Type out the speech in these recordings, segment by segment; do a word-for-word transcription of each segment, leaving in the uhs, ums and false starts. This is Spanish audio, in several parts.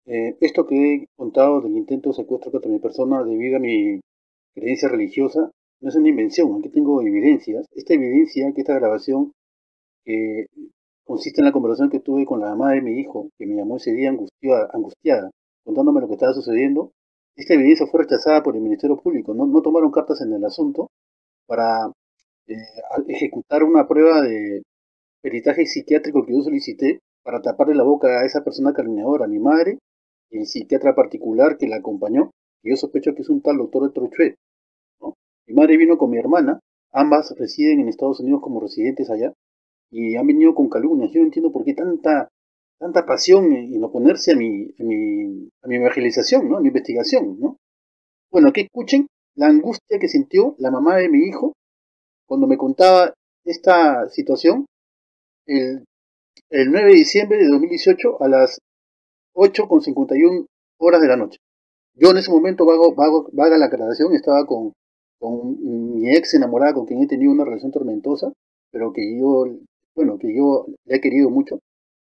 Eh, esto que he contado del intento de secuestro contra mi persona debido a mi creencia religiosa no es una invención, aquí tengo evidencias. Esta evidencia, que esta grabación, que consiste en la conversación que tuve con la mamá de mi hijo, que me llamó ese día angustiada, angustiada contándome lo que estaba sucediendo. Esta evidencia fue rechazada por el Ministerio Público. No, no tomaron cartas en el asunto para eh, ejecutar una prueba de peritaje psiquiátrico que yo solicité para taparle la boca a esa persona calumniadora, a mi madre y el psiquiatra particular que la acompañó, que yo sospecho que es un tal doctor de Trochuet, ¿no? Mi madre vino con mi hermana, ambas residen en Estados Unidos como residentes allá, y han venido con calumnias. Yo no entiendo por qué tanta, tanta pasión en, en oponerse a mi, a mi, a mi evangelización, ¿no? A mi investigación, ¿no? Bueno, que escuchen la angustia que sintió la mamá de mi hijo cuando me contaba esta situación el, el nueve de diciembre de dos mil dieciocho a las ocho con cincuenta y una horas de la noche. Yo en ese momento, vago, vago, vaga la aclaración, estaba con, con mi ex enamorada con quien he tenido una relación tormentosa, pero que yo, bueno, que yo le he querido mucho.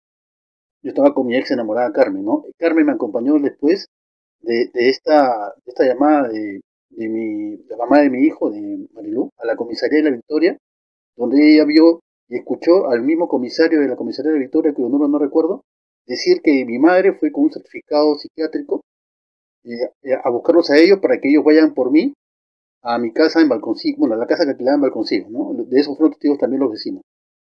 Yo estaba con mi ex enamorada Carmen, ¿no? Carmen me acompañó después de, de, esta, de esta llamada de, de mi, la mamá de mi hijo, de Marilú, a la comisaría de la Victoria, donde ella vio y escuchó al mismo comisario de la comisaría de la Victoria, cuyo nombre no recuerdo, decir que mi madre fue con un certificado psiquiátrico eh, eh, a buscarlos a ellos para que ellos vayan por mí a mi casa en Balconcillo, bueno, a la casa que alquilaba en Balconcillo, ¿no? De eso fueron testigos también los vecinos.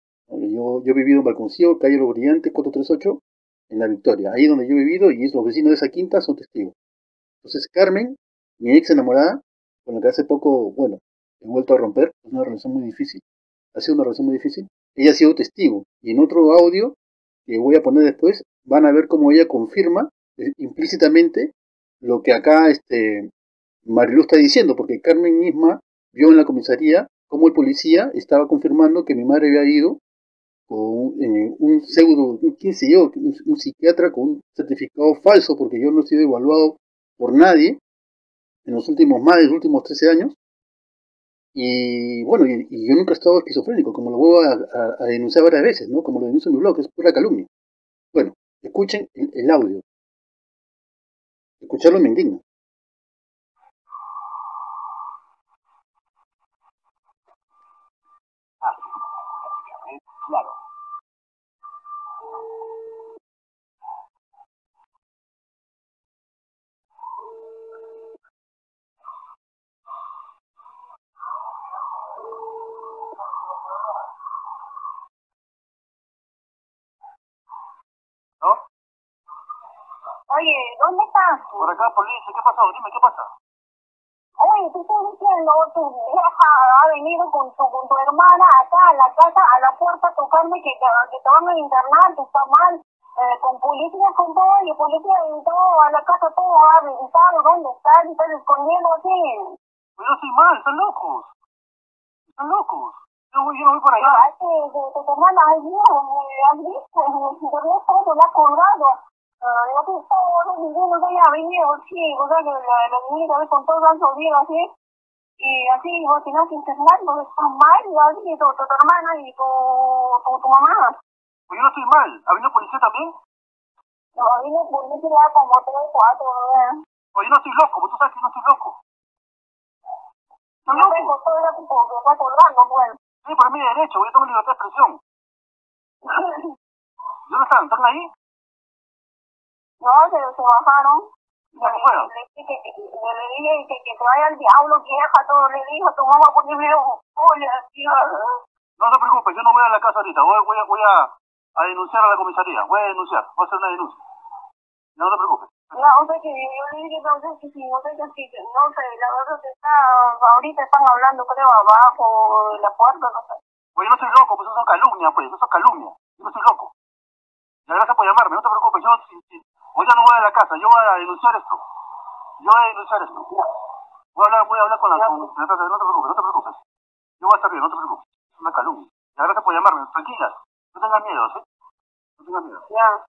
Yo, yo he vivido en Balconcillo, calle Los Brillantes, cuatrocientos treinta y ocho, en La Victoria, ahí donde yo he vivido, y es, los vecinos de esa quinta son testigos. Entonces, Carmen, mi ex enamorada, con la que hace poco, bueno, he vuelto a romper, es una relación muy difícil, ha sido una relación muy difícil, ella ha sido testigo, y en otro audio que voy a poner después, van a ver cómo ella confirma eh, implícitamente lo que acá este, Marilu está diciendo, porque Carmen misma vio en la comisaría cómo el policía estaba confirmando que mi madre había ido con eh, un pseudo, quién sé yo, un, un psiquiatra con un certificado falso, porque yo no he sido evaluado por nadie en los últimos, más de los últimos trece años, y bueno, y, y yo nunca he estado esquizofrénico, como lo voy a, a, a, denunciar varias veces, ¿no? Como lo denuncio en mi blog, es pura calumnia. Bueno, escuchen el, el audio, escucharlo me indigna. Claro. ¿No? Oye, ¿dónde estás? Por acá, policía, ¿qué pasó? Dime, ¿qué pasa? Oye, te estoy diciendo, tu vieja ha venido con tu, con tu hermana acá a la casa, a la puerta, a tocarme que te, que te van a internar, que está mal, eh, con policía, con todo, y policía entró a la casa todo a revisar dónde estás, y estás escondiendo así. Pues yo estoy mal, están locos. Están locos. Yo, voy, yo no voy para allá. Ah, que tu hermana has visto, has visto, en el internet todo la ha colgado. Uh, yo que todo, ninguno de ellos ha venido, sí, o sea que la, la niñita con todo han subido así. Y así, vos tenés que internar, vos estás mal, y así, tu, tu, tu hermana y tu, tu, tu mamá. Pues yo no estoy mal. ¿Ha venido policía también? No, vino policía como tres, cuatro, ¿eh? Pues yo no estoy loco, pues tú sabes que yo no estoy loco. Están locos. No, todo era tipo que está colgando, pues. Sí, por mi derecho, yo tengo libertad de expresión. ¿Dónde están? ¿Están ahí? No, se, se bajaron. ¿Ya que fueron? Le dije que, que, le, le dije que, que se vaya al diablo, vieja, todo. Le dijo a tu mamá porque me dio oye, tío. No se preocupe, yo no voy a la casa ahorita, voy, voy, a, voy a, a denunciar a la comisaría, voy a denunciar, voy a hacer una denuncia. No se preocupe. No, o sea que yo le dije, no sé que sí, no sé que sí, no sé, la verdad que está, ahorita están hablando, creo, abajo de la puerta, no sé. Pues yo no estoy loco, pues eso son calumnias, pues, eso son calumnias, yo no estoy loco. Ya, gracias por llamarme, no te preocupes, yo, si, si, hoy ya no voy a la casa, yo voy a denunciar esto, yo voy a denunciar esto. Voy a hablar, voy a hablar con la, con, no te preocupes, no te preocupes, yo voy a estar bien, no te preocupes, es una calumnia. Ya, gracias por llamarme, tranquila, no tengas miedo, ¿sí? No tengas miedo. Ya.